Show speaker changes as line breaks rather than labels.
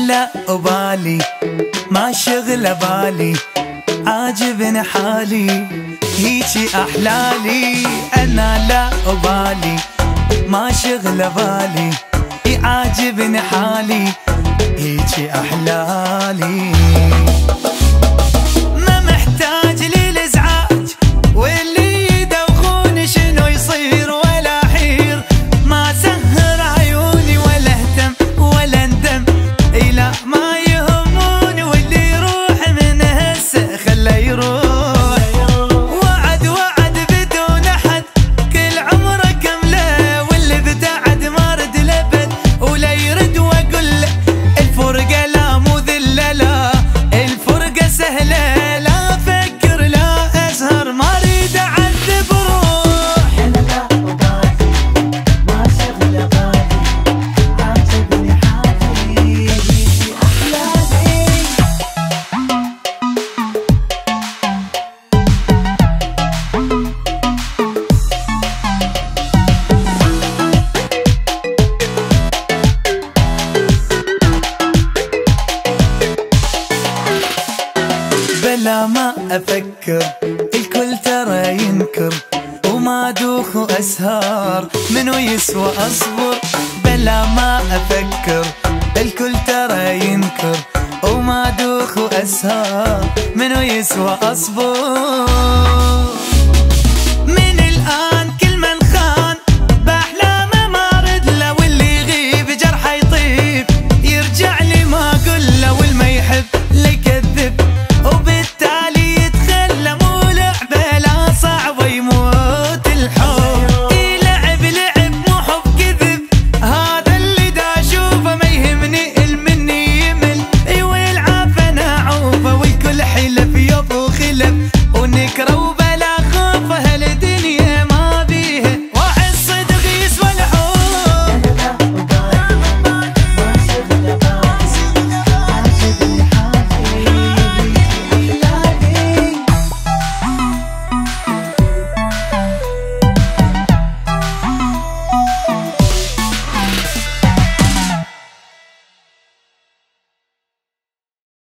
لا أبالي ما شغل بالي عاجبني حالي هيجي أحلالي. أنا لا أبالي ما شغل بالي عاجبني حالي هيجي أحلالي. ما محتاج لي الإزعاج واللي يدوخوني شنو يصير ولا حير، ما سهر عيوني ولا اهتم ولا ندم إلا ما يهموني، واللي يروح من هسه خله يروح. وعد وعد بدون أحد كل عمره كمله، واللي ابتعد ما رد لبد ولا يرد، واقول له الفرقه لا مو ذله، لا الفرقه سهله، لا افكر لا اسهر ما اريد اعذب روح.
انا لا ابالي ما شغل بالي عاجبني حالي هيجي احلالي.
بلا ما أفكر الكل ترى ينكر، وما دوخ وأسهر منو يسوى أصبر. بلا ما أفكر الكل ترى ينكر، وما دوخ وأسهر منو يسوى أصبر. من الآن كل من خان بأحلامه ما رد له، واللي يغيب جرحه يطيب يرجع لي ما أقول له، والما يحب لا يكذب وبالتالي يتخلى. مو لعبة لا صعبة يموت الحب، يلعب لعب مو حب كذب، هذا اللي دا اشوفه ما يهمني المني يمل. اي والعافى انا عوفه والكل حلف يابو خلف ونكره